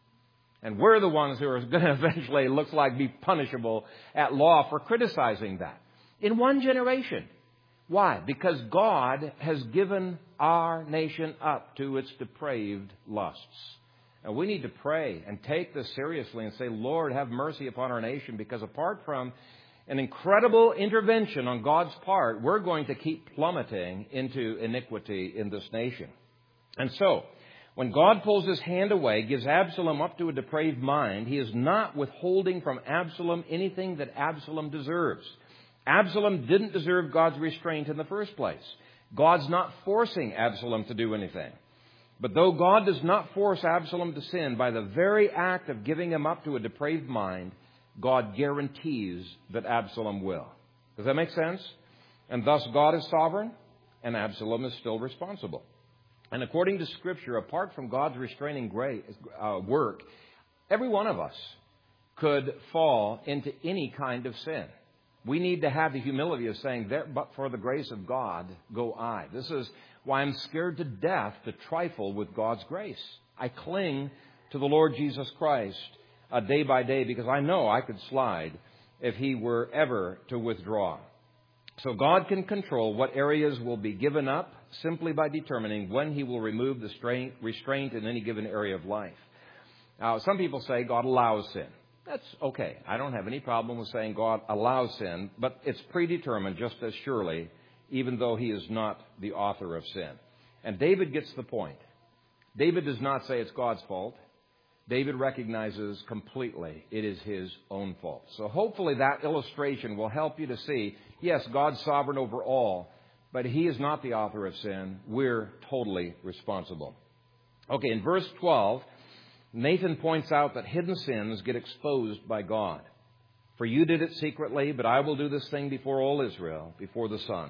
And we're the ones who are going to eventually, it looks like, be punishable at law for criticizing that. In one generation. Why? Because God has given our nation up to its depraved lusts. And we need to pray and take this seriously and say, Lord, have mercy upon our nation, because apart from an incredible intervention on God's part, we're going to keep plummeting into iniquity in this nation. And so, when God pulls His hand away, gives Absalom up to a depraved mind, He is not withholding from Absalom anything that Absalom deserves. Absalom didn't deserve God's restraint in the first place. God's not forcing Absalom to do anything. But though God does not force Absalom to sin, by the very act of giving him up to a depraved mind, God guarantees that Absalom will. Does that make sense? And thus God is sovereign, and Absalom is still responsible. And according to Scripture, apart from God's restraining grace, uh, work, every one of us could fall into any kind of sin. We need to have the humility of saying, there, but for the grace of God go I. This is why I'm scared to death to trifle with God's grace. I cling to the Lord Jesus Christ uh, day by day, because I know I could slide if He were ever to withdraw. So God can control what areas will be given up simply by determining when He will remove the strain, restraint in any given area of life. Now, some people say God allows sin. That's okay. I don't have any problem with saying God allows sin, but it's predetermined just as surely, even though He is not the author of sin. And David gets the point. David does not say it's God's fault. David recognizes completely it is his own fault. So hopefully that illustration will help you to see, yes, God's sovereign over all, but He is not the author of sin. We're totally responsible. Okay, in verse twelve, Nathan points out that hidden sins get exposed by God. For you did it secretly, but I will do this thing before all Israel, before the sun.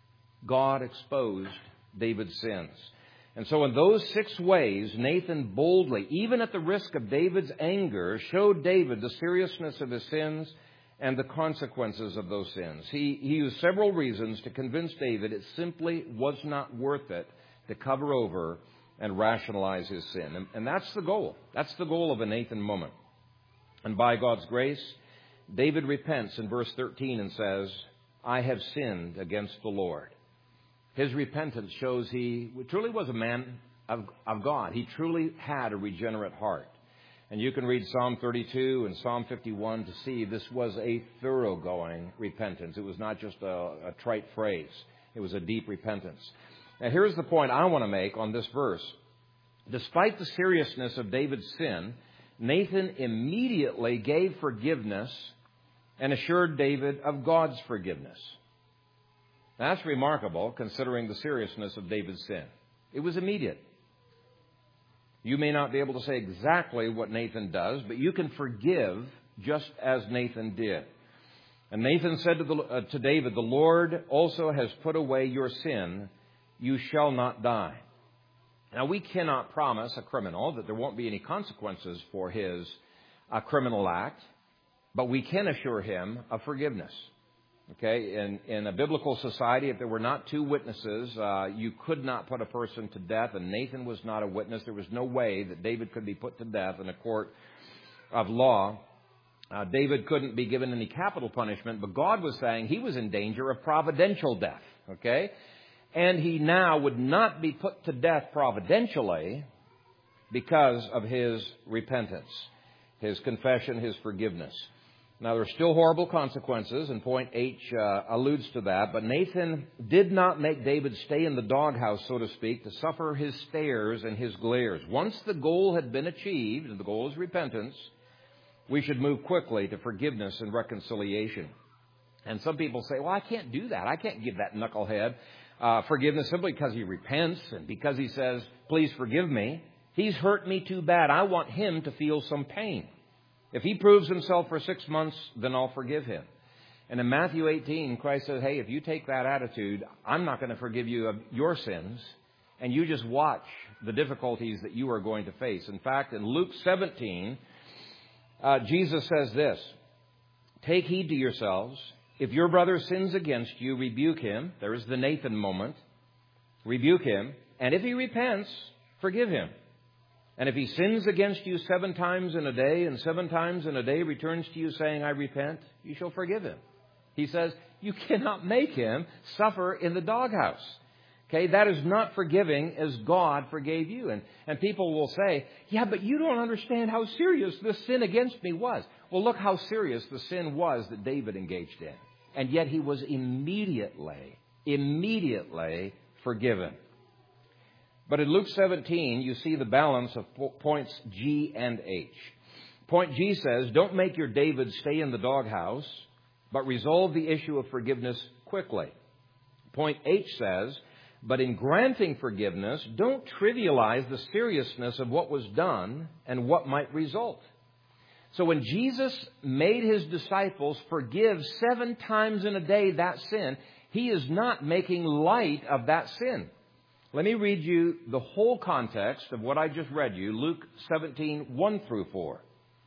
God exposed David's sins. And so in those six ways, Nathan boldly, even at the risk of David's anger, showed David the seriousness of his sins and the consequences of those sins. He, he used several reasons to convince David it simply was not worth it to cover over and rationalize his sin. And, and that's the goal. That's the goal of a Nathan moment. And by God's grace, David repents in verse thirteen and says, I have sinned against the Lord. His repentance shows he truly was a man of, of God. He truly had a regenerate heart. And you can read Psalm thirty-two and Psalm fifty-one to see this was a thoroughgoing repentance. It was not just a, a trite phrase. It was a deep repentance. Now, here's the point I want to make on this verse. Despite the seriousness of David's sin, Nathan immediately gave forgiveness and assured David of God's forgiveness. That's remarkable, considering the seriousness of David's sin. It was immediate. You may not be able to say exactly what Nathan does, but you can forgive just as Nathan did. And Nathan said to, the, uh, to David, the Lord also has put away your sin. You shall not die. Now, we cannot promise a criminal that there won't be any consequences for his uh, criminal act, but we can assure him of forgiveness. Okay, in, in a biblical society, if there were not two witnesses, uh, you could not put a person to death, and Nathan was not a witness. There was no way that David could be put to death in a court of law. Uh, David couldn't be given any capital punishment, but God was saying he was in danger of providential death. Okay, and he now would not be put to death providentially because of his repentance, his confession, his forgiveness. Now, there are still horrible consequences, and point H uh, alludes to that. But Nathan did not make David stay in the doghouse, so to speak, to suffer his stares and his glares. Once the goal had been achieved, and the goal is repentance, we should move quickly to forgiveness and reconciliation. And some people say, well, I can't do that. I can't give that knucklehead uh, forgiveness simply because he repents and because he says, please forgive me. He's hurt me too bad. I want him to feel some pain. If he proves himself for six months, then I'll forgive him. And in Matthew eighteen, Christ says, hey, if you take that attitude, I'm not going to forgive you of your sins. And you just watch the difficulties that you are going to face. In fact, in Luke seventeen, uh, Jesus says this, take heed to yourselves. If your brother sins against you, rebuke him. There is the Nathan moment. Rebuke him. And if he repents, forgive him. And if he sins against you seven times in a day, and seven times in a day returns to you saying, I repent, you shall forgive him. He says, you cannot make him suffer in the doghouse. Okay, that is not forgiving as God forgave you. And, and people will say, yeah, but you don't understand how serious this sin against me was. Well, look how serious the sin was that David engaged in. And yet he was immediately, immediately forgiven. But in Luke seventeen, you see the balance of points G and H. Point G says, don't make your David stay in the doghouse, but resolve the issue of forgiveness quickly. Point H says, but in granting forgiveness, don't trivialize the seriousness of what was done and what might result. So when Jesus made his disciples forgive seven times in a day that sin, he is not making light of that sin. Let me read you the whole context of what I just read you, Luke seventeen, one through four.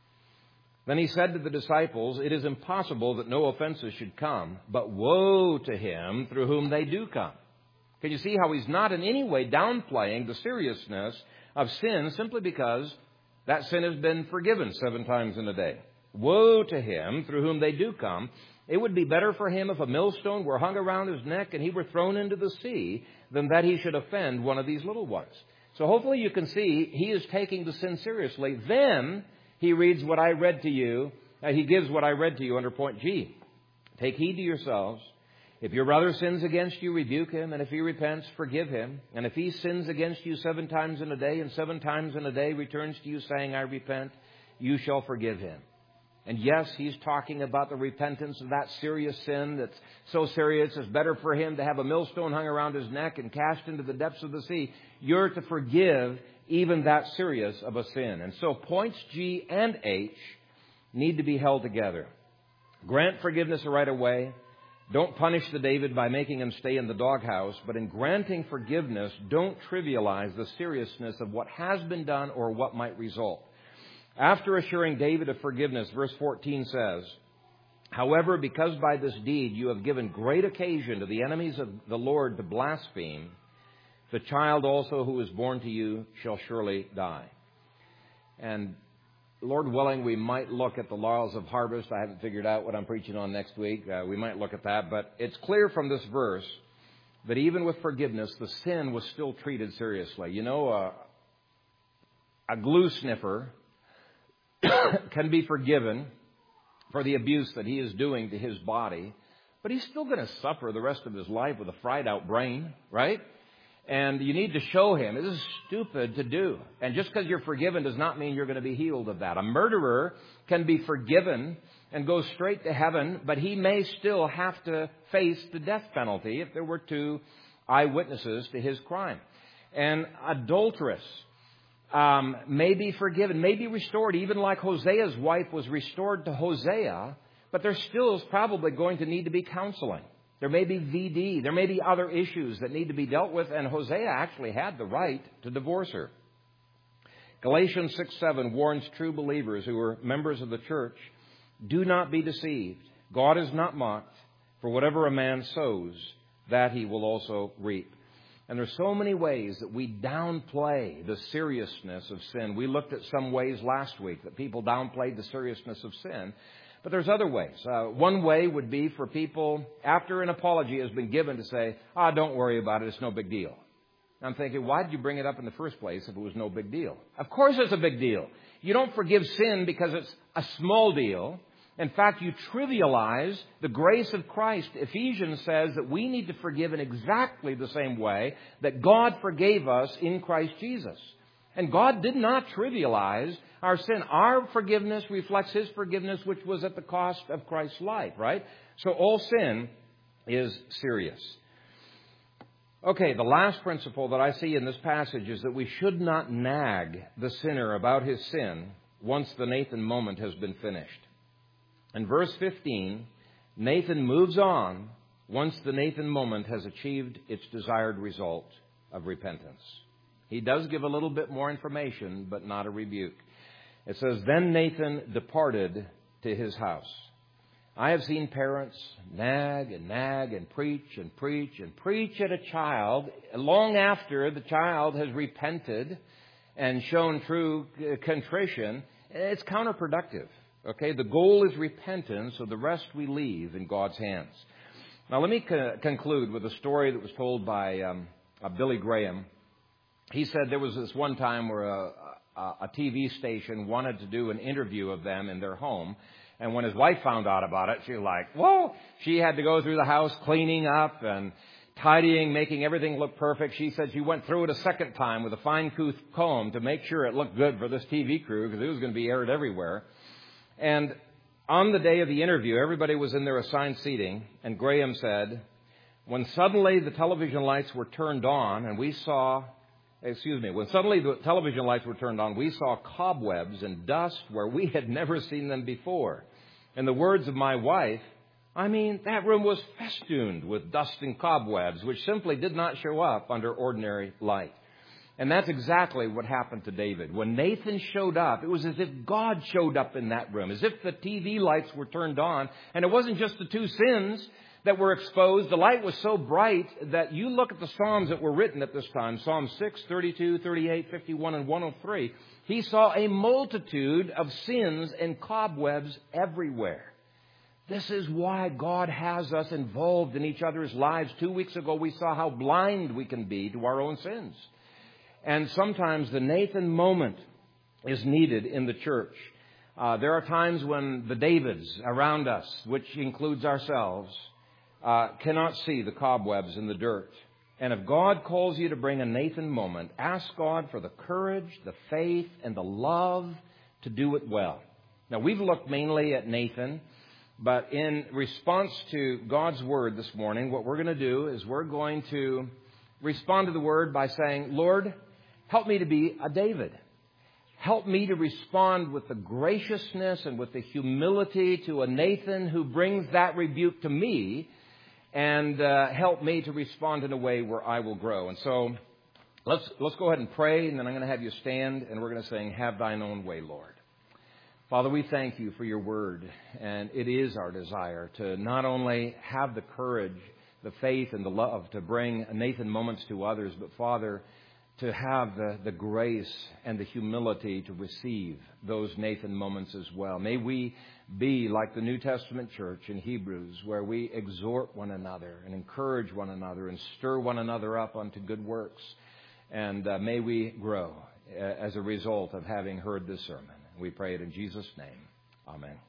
Then he said to the disciples, it is impossible that no offenses should come, but woe to him through whom they do come. Can you see how he's not in any way downplaying the seriousness of sin simply because that sin has been forgiven seven times in a day? Woe to him through whom they do come. It would be better for him if a millstone were hung around his neck and he were thrown into the sea than that he should offend one of these little ones. So hopefully you can see he is taking the sin seriously. Then he reads what I read to you. Uh, he gives what I read to you under point G. Take heed to yourselves. If your brother sins against you, rebuke him. And if he repents, forgive him. And if he sins against you seven times in a day and seven times in a day returns to you saying, I repent, you shall forgive him. And yes, he's talking about the repentance of that serious sin that's so serious it's better for him to have a millstone hung around his neck and cast into the depths of the sea. You're to forgive even that serious of a sin. And so points G and H need to be held together. Grant forgiveness right away. Don't punish the David by making him stay in the doghouse. But in granting forgiveness, don't trivialize the seriousness of what has been done or what might result. After assuring David of forgiveness, verse fourteen says, however, because by this deed you have given great occasion to the enemies of the Lord to blaspheme, the child also who is born to you shall surely die. And Lord willing, we might look at the laurels of harvest. I haven't figured out what I'm preaching on next week. Uh, we might look at that. But it's clear from this verse that even with forgiveness, the sin was still treated seriously. You know, uh, a glue sniffer can be forgiven for the abuse that he is doing to his body, but he's still going to suffer the rest of his life with a fried out brain, right? And you need to show him this is stupid to do. And just because you're forgiven does not mean you're going to be healed of that. A murderer can be forgiven and go straight to heaven, but he may still have to face the death penalty if there were two eyewitnesses to his crime. An adulteress Um, may be forgiven, may be restored, even like Hosea's wife was restored to Hosea, but there still is probably going to need to be counseling. There may be V D. There may be other issues that need to be dealt with, and Hosea actually had the right to divorce her. Galatians six seven warns true believers who are members of the church, do not be deceived. God is not mocked, for whatever a man sows, that he will also reap. And there's so many ways that we downplay the seriousness of sin. We looked at some ways last week that people downplayed the seriousness of sin. But there's other ways. Uh, one way would be for people, after an apology has been given, to say, ah, oh, don't worry about it, it's no big deal. I'm thinking, why did you bring it up in the first place if it was no big deal? Of course it's a big deal. You don't forgive sin because it's a small deal. In fact, you trivialize the grace of Christ. Ephesians says that we need to forgive in exactly the same way that God forgave us in Christ Jesus. And God did not trivialize our sin. Our forgiveness reflects His forgiveness, which was at the cost of Christ's life, right? So all sin is serious. Okay, the last principle that I see in this passage is that we should not nag the sinner about his sin once the Nathan moment has been finished. In verse fifteen, Nathan moves on once the Nathan moment has achieved its desired result of repentance. He does give a little bit more information, but not a rebuke. It says, "Then Nathan departed to his house." I have seen parents nag and nag and preach and preach and preach at a child long after the child has repented and shown true contrition. It's counterproductive. Okay, the goal is repentance, so the rest we leave in God's hands. Now, let me co- conclude with a story that was told by um, uh, Billy Graham. He said there was this one time where a, a, a T V station wanted to do an interview of them in their home. And when his wife found out about it, she was like, whoa! She had to go through the house cleaning up and tidying, making everything look perfect. She said she went through it a second time with a fine-tooth comb to make sure it looked good for this T V crew because it was going to be aired everywhere. And on the day of the interview, everybody was in their assigned seating. And Graham said, when suddenly the television lights were turned on and we saw... Excuse me, when suddenly the television lights were turned on, we saw cobwebs and dust where we had never seen them before. In the words of my wife, I mean, that room was festooned with dust and cobwebs, which simply did not show up under ordinary light. And that's exactly what happened to David. When Nathan showed up, it was as if God showed up in that room, as if the T V lights were turned on. And it wasn't just the two sins that were exposed. The light was so bright that you look at the Psalms that were written at this time, Psalm six, thirty-two, thirty-eight, fifty-one, and one oh three. He saw a multitude of sins and cobwebs everywhere. This is why God has us involved in each other's lives. Two weeks ago, we saw how blind we can be to our own sins. And sometimes the Nathan moment is needed in the church. Uh, there are times when the Davids around us, which includes ourselves, uh, cannot see the cobwebs in the dirt. And if God calls you to bring a Nathan moment, ask God for the courage, the faith, and the love to do it well. Now, we've looked mainly at Nathan, but in response to God's word this morning, what we're going to do is we're going to respond to the word by saying, Lord, help me to be a David. Help me to respond with the graciousness and with the humility to a Nathan who brings that rebuke to me, and uh, help me to respond in a way where I will grow. And so let's let's go ahead and pray, and then I'm going to have you stand, and we're going to sing, Have Thine Own Way, Lord. Father, we thank you for your word, and it is our desire to not only have the courage, the faith, and the love to bring Nathan moments to others, but, Father, to have the, the grace and the humility to receive those Nathan moments as well. May we be like the New Testament church in Hebrews, where we exhort one another and encourage one another and stir one another up unto good works. And uh, may we grow uh, as a result of having heard this sermon. We pray it in Jesus' name. Amen.